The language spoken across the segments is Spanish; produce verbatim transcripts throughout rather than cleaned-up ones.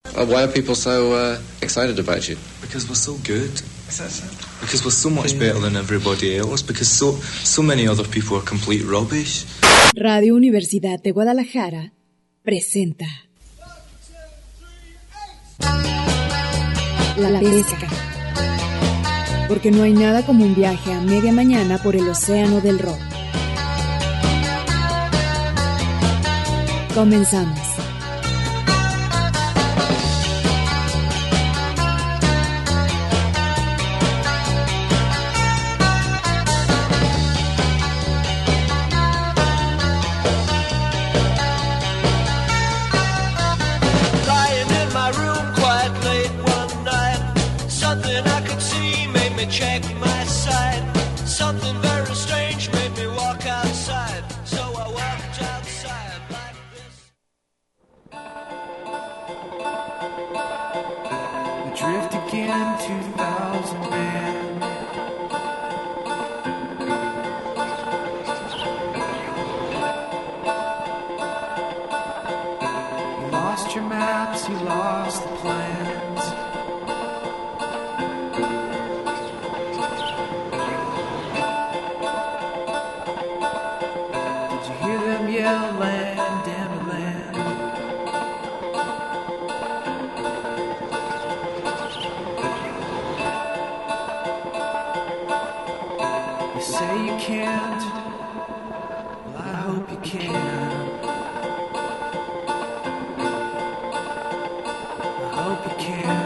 Uh, why are people so uh, excited about you? Because we're so good. Is that so? Because we're so much better than everybody else. Because so so many other people are complete rubbish. Radio Universidad de Guadalajara presenta La Pesca. Porque no hay nada como un viaje a media mañana por el océano del rock. Comenzamos. Check my side. Something very strange made me walk outside. So I walked outside like this. We drift again, two thousand men. You lost your maps, you lost the plans. Yeah, land, damn it, land. You say you can't, well, I hope you can. I hope you can.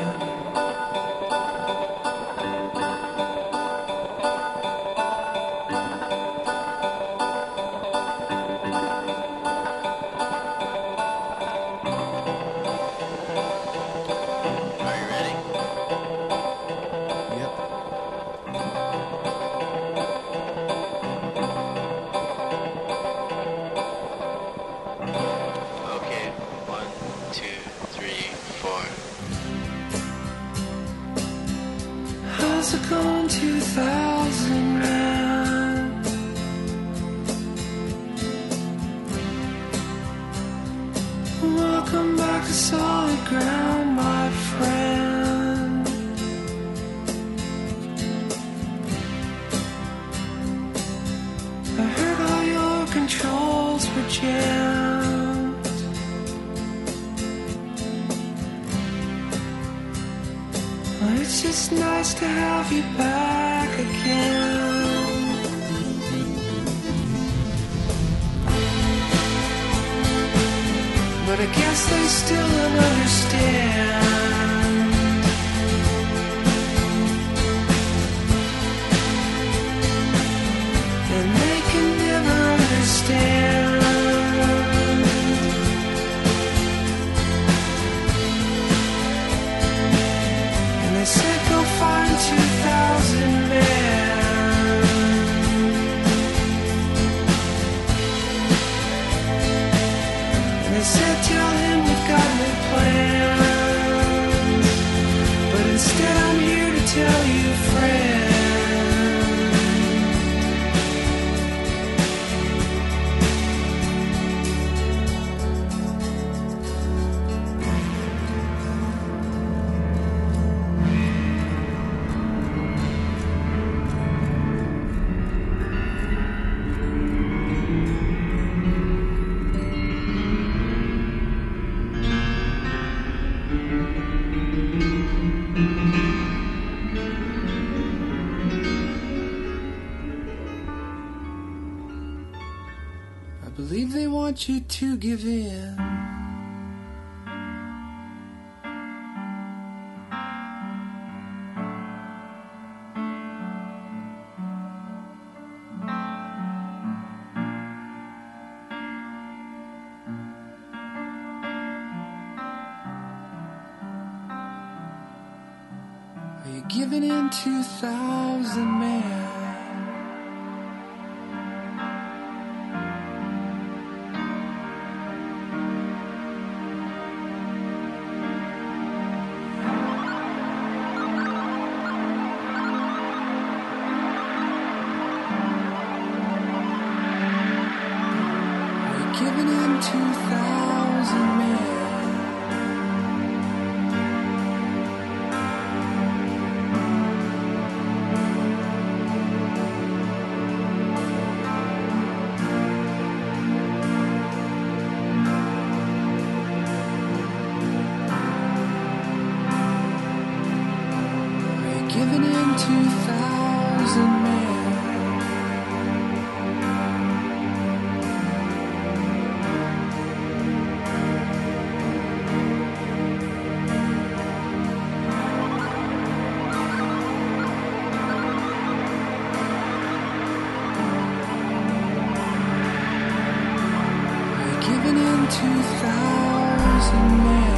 two thousand man. Welcome back to solid ground, my friend. I heard all your controls were jammed. Well, it's just nice to have you back again. But I guess they still don't understand. And they can never understand. And they said go find two thousand men. And they said tell him we've got no plans. But instead I'm here to tell you, friend, I believe they want you to give in. Are you giving in two thousand men? Giving in two thousand men. two thousand men. We're giving in two thousand men.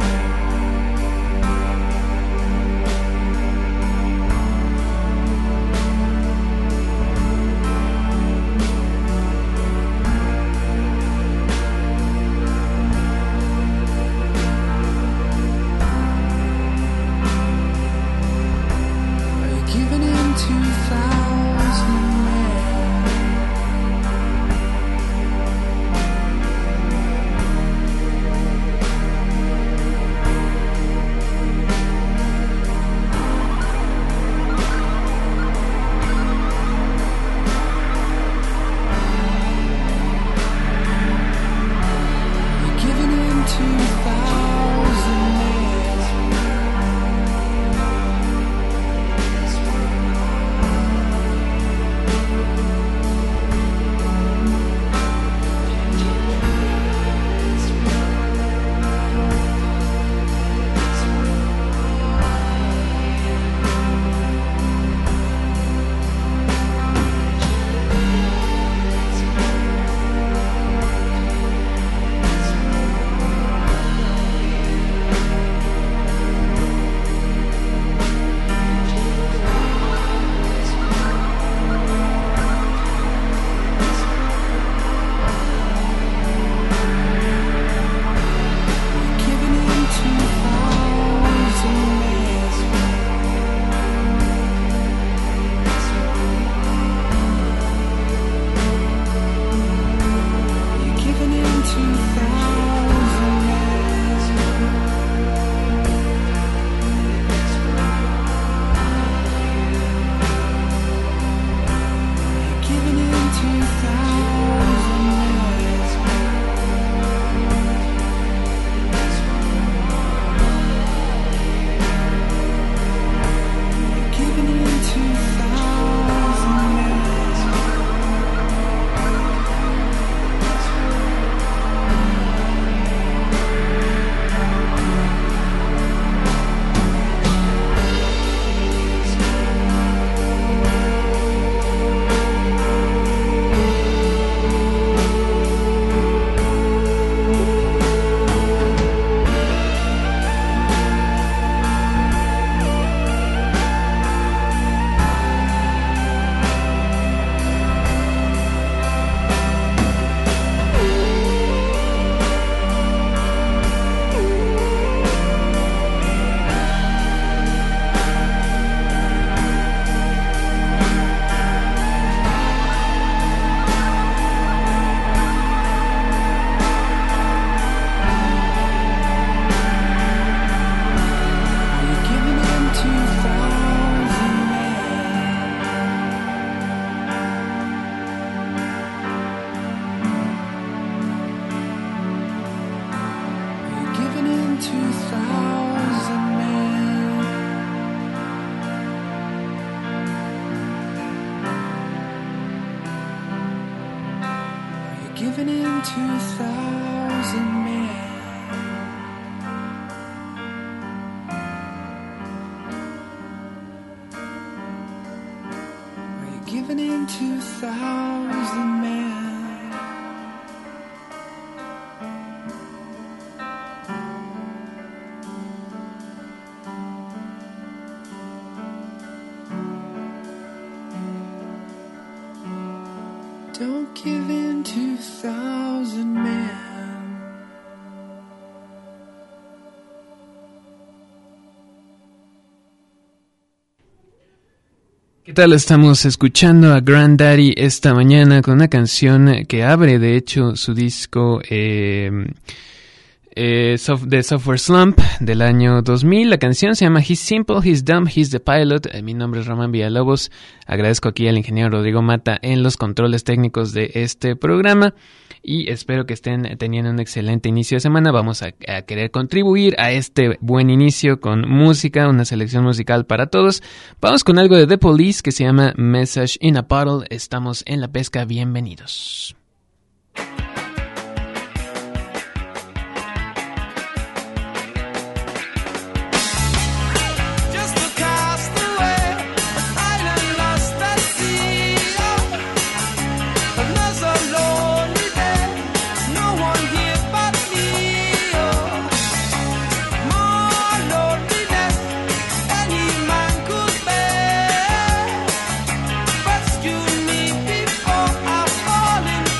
Giving in two thousand men. Are you giving in two thousand men? Don't give in two thousand men. ¿Qué tal? Estamos escuchando a Grandaddy esta mañana con una canción que abre, de hecho, su disco eh, eh, The Software Slump del año dos mil. La canción se llama He's Simple, He's Dumb, He's the Pilot. Eh, mi nombre es Román Villalobos. Agradezco aquí al ingeniero Rodrigo Mata en los controles técnicos de este programa. y espero que estén teniendo un excelente inicio de semana. Vamos a, a querer contribuir a este buen inicio con música, una selección musical para todos. Vamos con algo de The Police que se llama Message in a Bottle. Estamos en La Pesca, bienvenidos. Rescue me before I fall in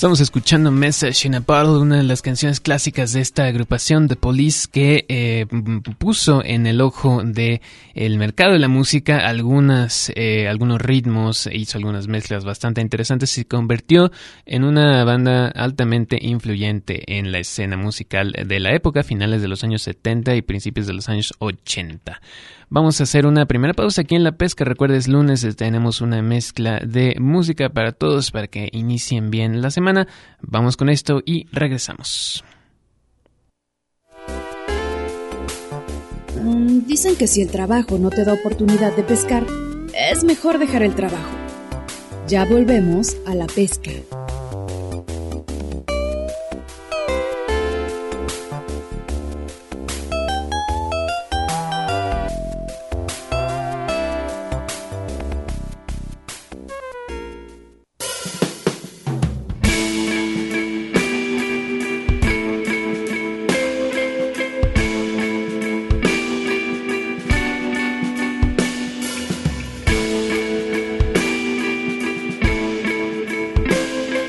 Estamos escuchando Message in a Bottle, una de las canciones clásicas de esta agrupación The Police que eh, puso en el ojo de el mercado de la música algunas eh, algunos ritmos, hizo algunas mezclas bastante interesantes y se convirtió en una banda altamente influyente en la escena musical de la época, finales de los años setenta y principios de los años ochenta. Vamos a hacer una primera pausa aquí en La Pesca. Recuerdes, lunes tenemos una mezcla de música para todos para que inicien bien la semana. Vamos con esto y regresamos. Mm, dicen que si el trabajo no te da oportunidad de pescar, es mejor dejar el trabajo. Ya volvemos a La Pesca. Thank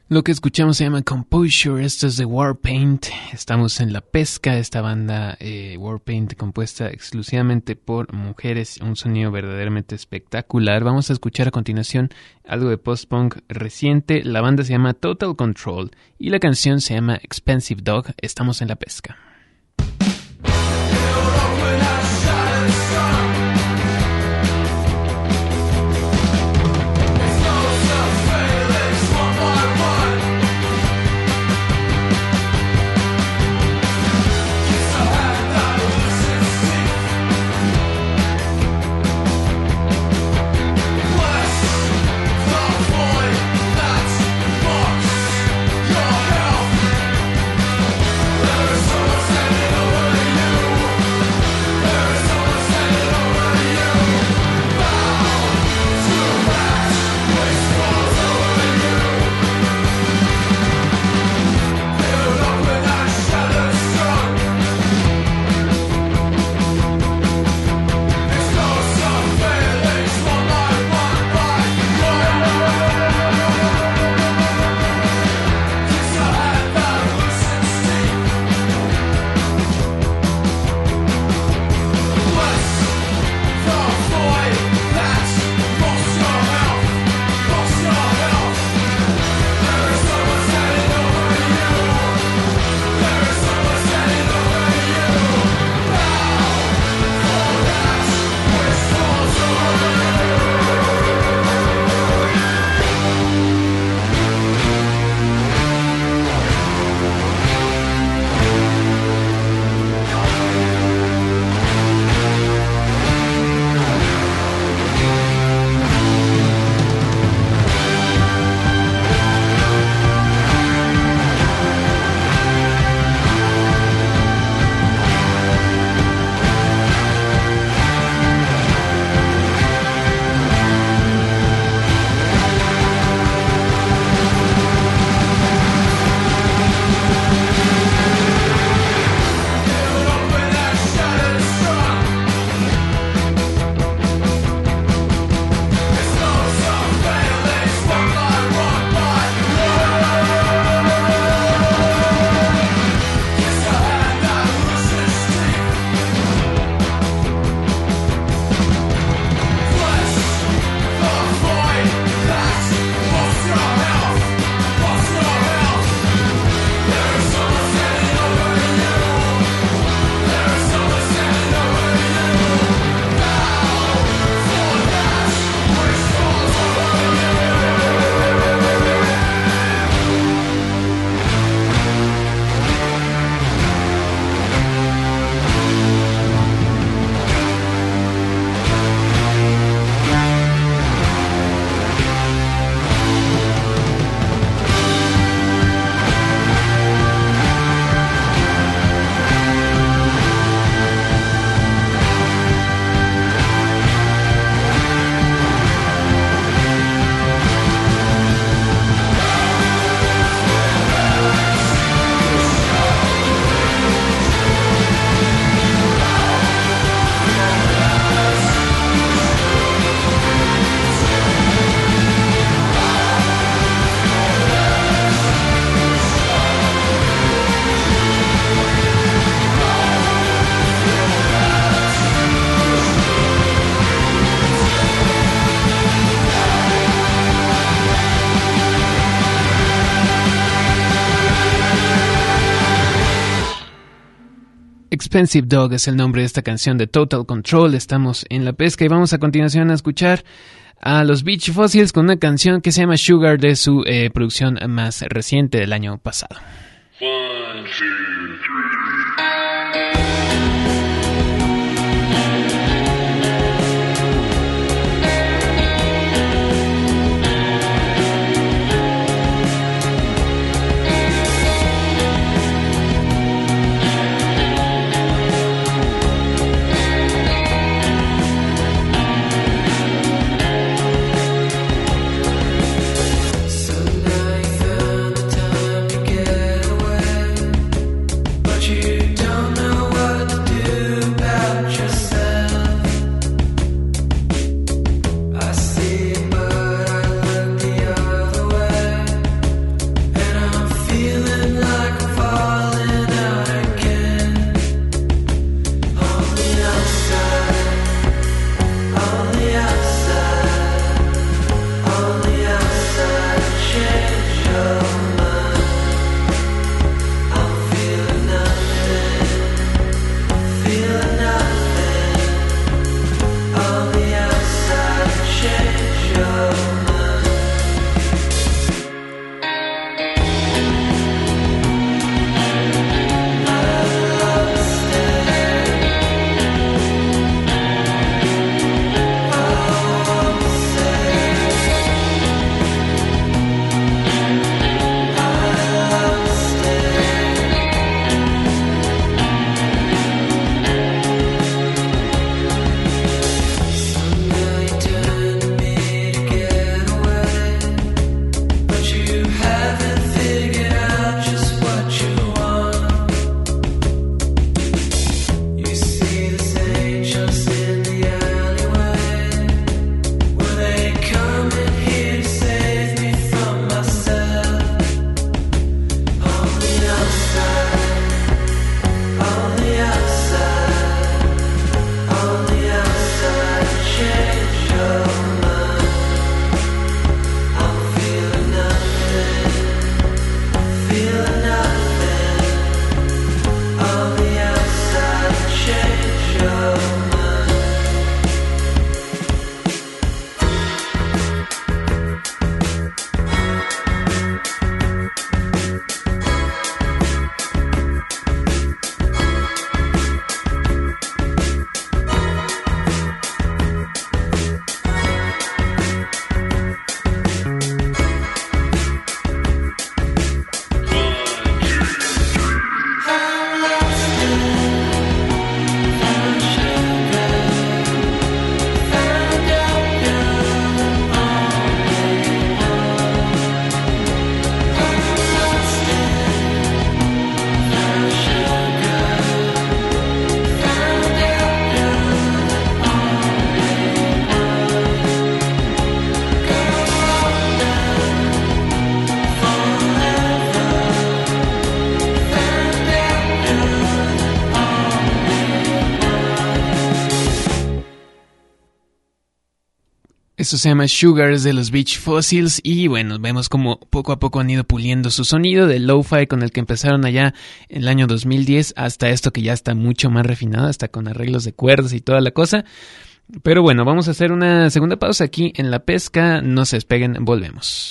Lo que escuchamos se llama Composure, esto es de Warpaint. Estamos en la pesca, esta banda eh, Warpaint compuesta exclusivamente por mujeres, un sonido verdaderamente espectacular. Vamos a escuchar a continuación algo de post-punk reciente. La banda se llama Total Control y la canción se llama Expensive Dog. Estamos en la pesca. Expensive Dog es el nombre de esta canción de Total Control. Estamos en la pesca y vamos a continuación a escuchar a los Beach Fossils con una canción que se llama Sugar de su eh, producción más reciente del año pasado. One, two, three. You don't know what Eso se llama Sugars de los Beach Fossils y bueno, vemos como poco a poco han ido puliendo su sonido del lo-fi con el que empezaron allá en el año dos mil diez hasta esto que ya está mucho más refinado, hasta con arreglos de cuerdas y toda la cosa. Pero bueno, vamos a hacer una segunda pausa aquí en La Pesca, no se despeguen, volvemos.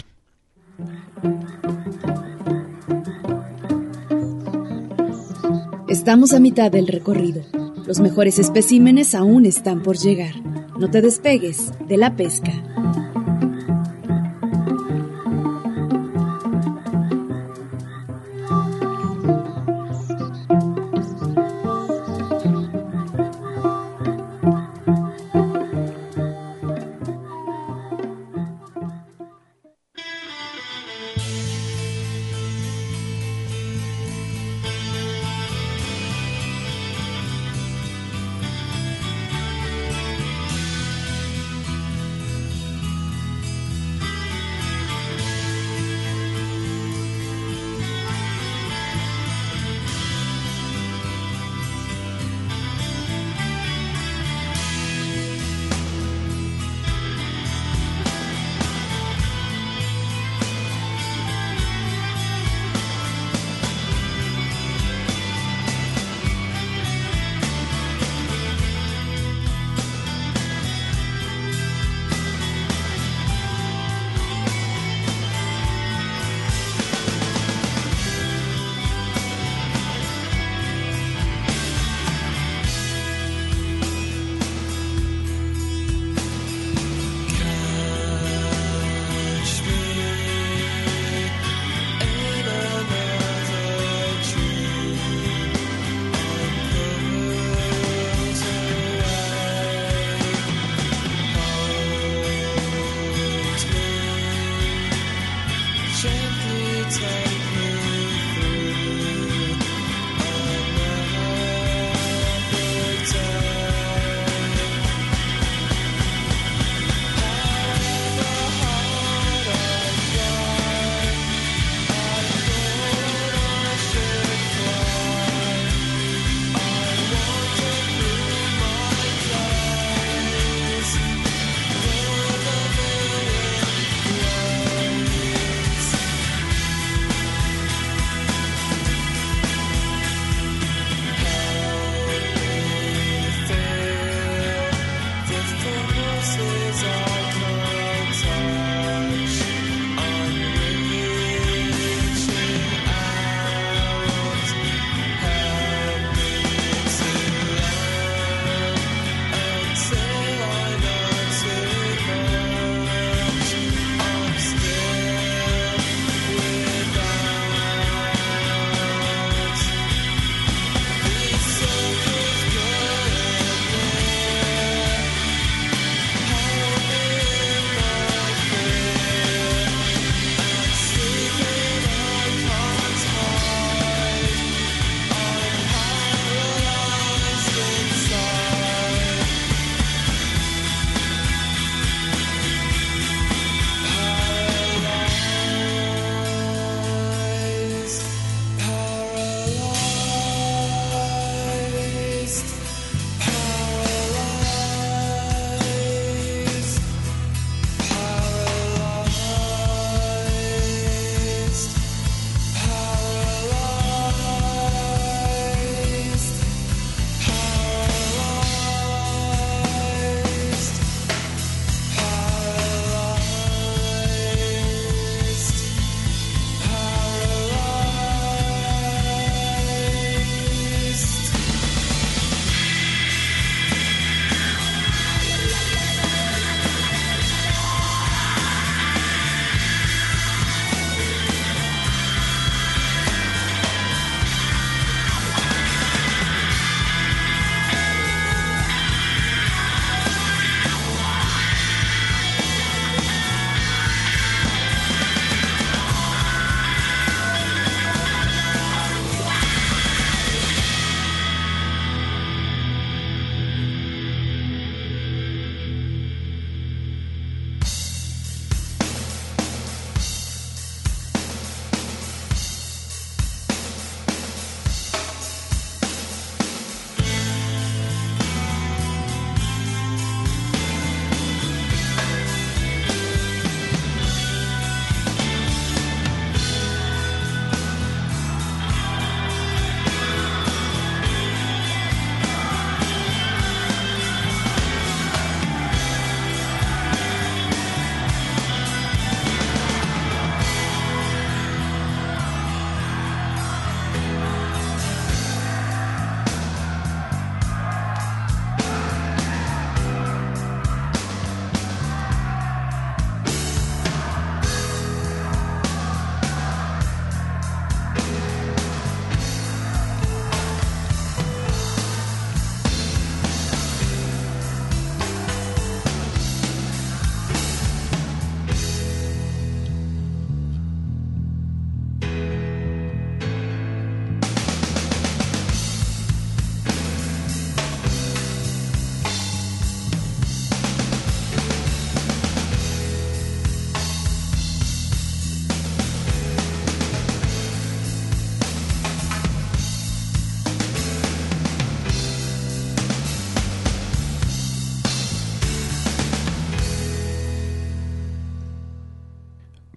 Estamos a mitad del recorrido. Los mejores especímenes aún están por llegar. No te despegues de La Pesca.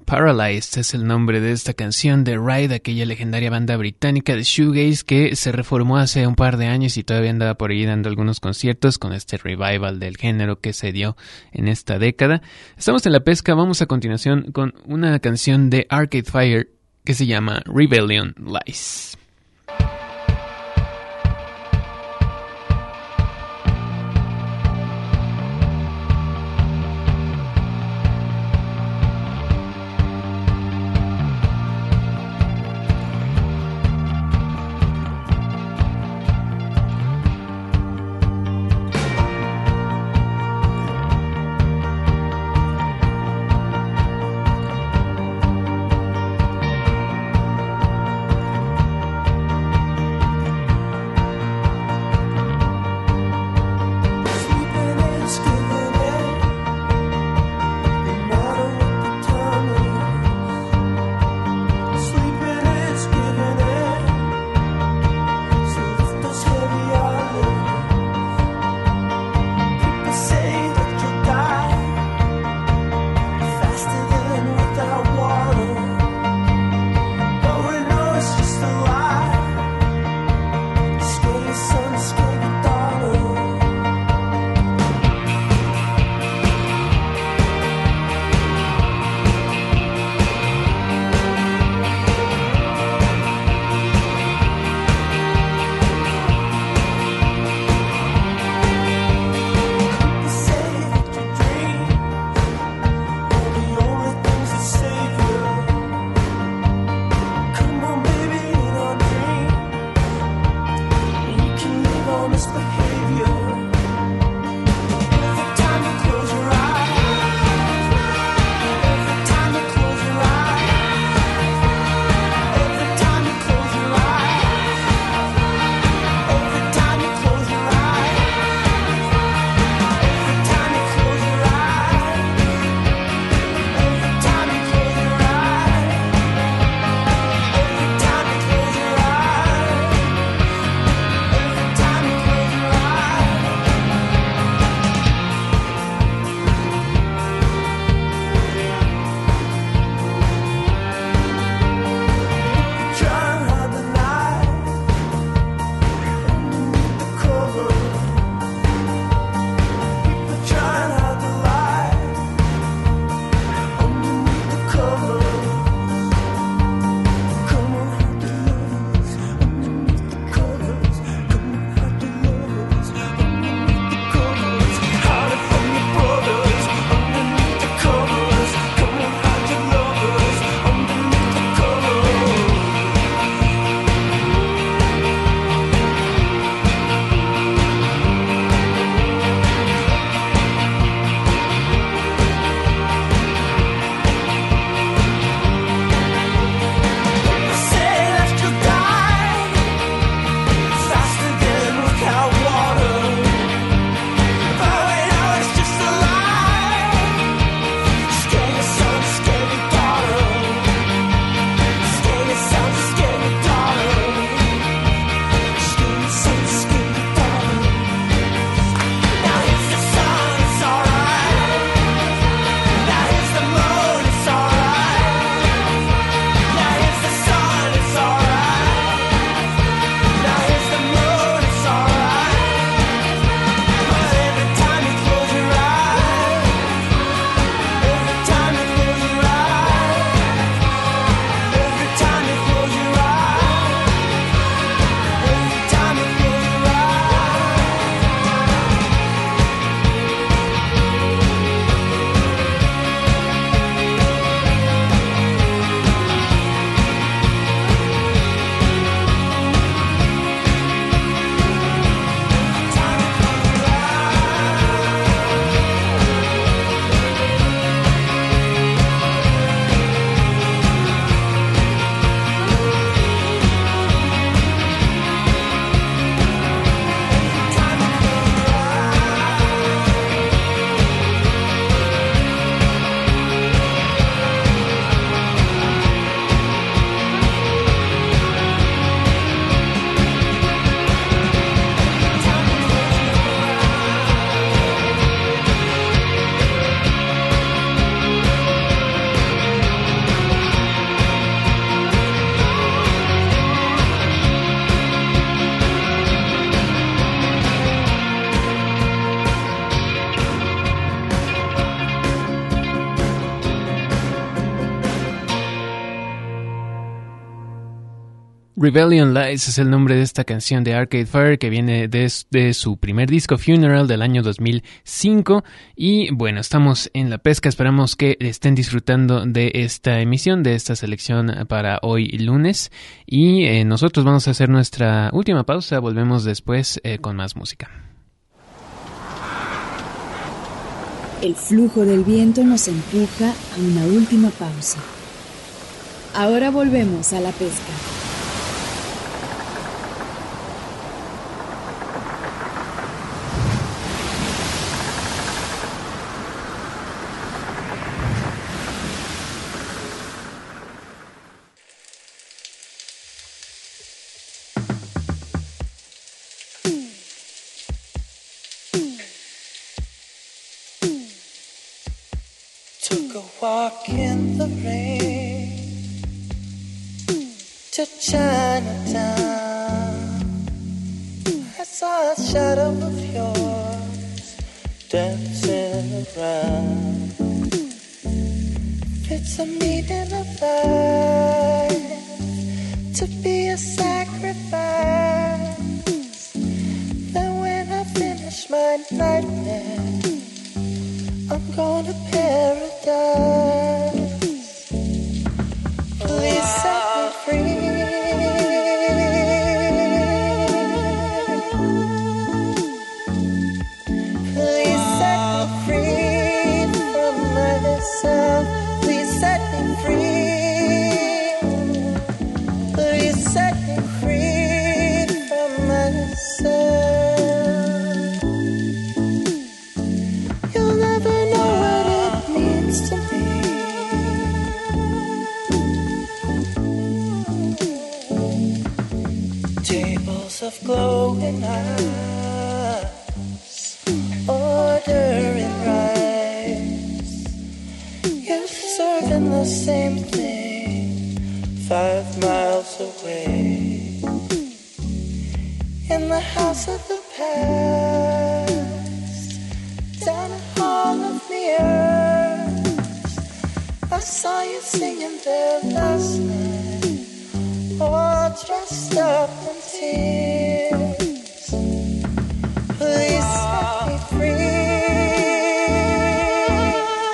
Paralyzed es el nombre de esta canción de Ride, aquella legendaria banda británica de shoegaze que se reformó hace un par de años y todavía andaba por ahí dando algunos conciertos con este revival del género que se dio en esta década. Estamos en la pesca, vamos a continuación con una canción de Arcade Fire que se llama Rebellion Lies. Thank Rebellion Lies es el nombre de esta canción de Arcade Fire que viene de, de su primer disco Funeral del año dos mil cinco. Y bueno, estamos en La Pesca, esperamos que estén disfrutando de esta emisión, de esta selección para hoy lunes. Y eh, nosotros vamos a hacer nuestra última pausa, volvemos después eh, con más música. El flujo del viento nos empuja a una última pausa. Ahora volvemos a La Pesca. Took a walk in the rain to Chinatown. I saw a shadow of yours dancing around. It's a meaning of life to be a sacrifice. Then when I finish my nightmare, I'm going to paradise. Please set me free. Please set me free from myself. Please set me free. Please set me free from myself. Of glowing eyes, ordering rice. You're serving the same thing five miles away. In the house of the past, down a hall of mirrors, I saw you singing there last night, all dressed up in tears. Please set me free.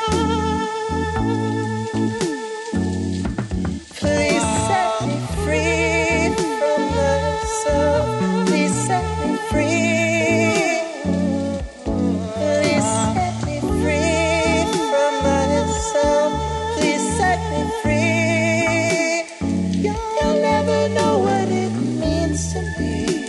Please set me free from myself. Please set me free. Please set me free from myself. Please set me free. You'll never know what it means to me.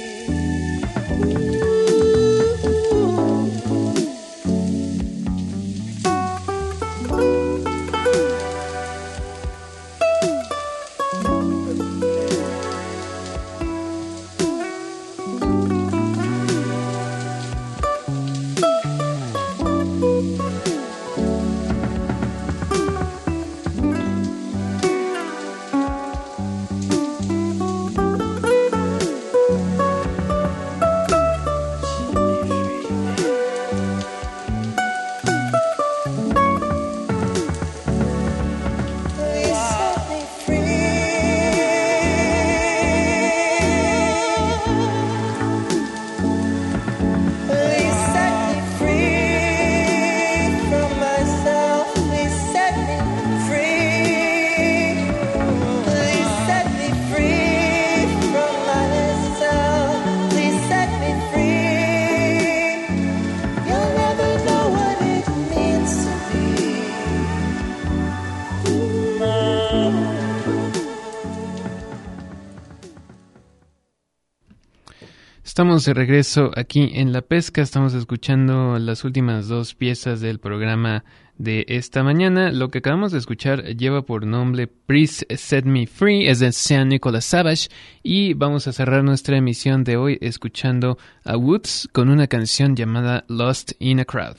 Estamos de regreso aquí en La Pesca, estamos escuchando las últimas dos piezas del programa de esta mañana. Lo que acabamos de escuchar lleva por nombre Please Set Me Free, es de Saint Nicholas Savage, y vamos a cerrar nuestra emisión de hoy escuchando a Woods con una canción llamada Lost in a Crowd.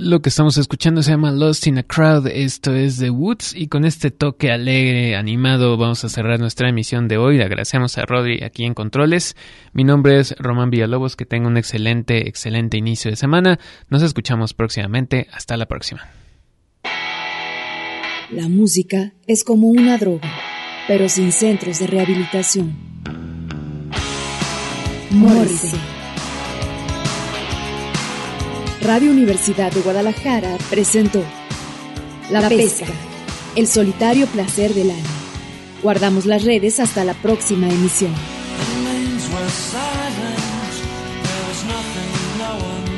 Lo que estamos escuchando se llama Lost in a Crowd, esto es The Woods, y con este toque alegre, animado, vamos a cerrar nuestra emisión de hoy. Le agradecemos a Rodri aquí en Controles. Mi nombre es Román Villalobos, que tenga un excelente, excelente inicio de semana. Nos escuchamos próximamente, hasta la próxima. La música es como una droga, pero sin centros de rehabilitación. Morrissey. Radio Universidad de Guadalajara presentó La Pesca, el solitario placer del alma. Guardamos las redes hasta la próxima emisión. The lanes were silent, there was nothing, no one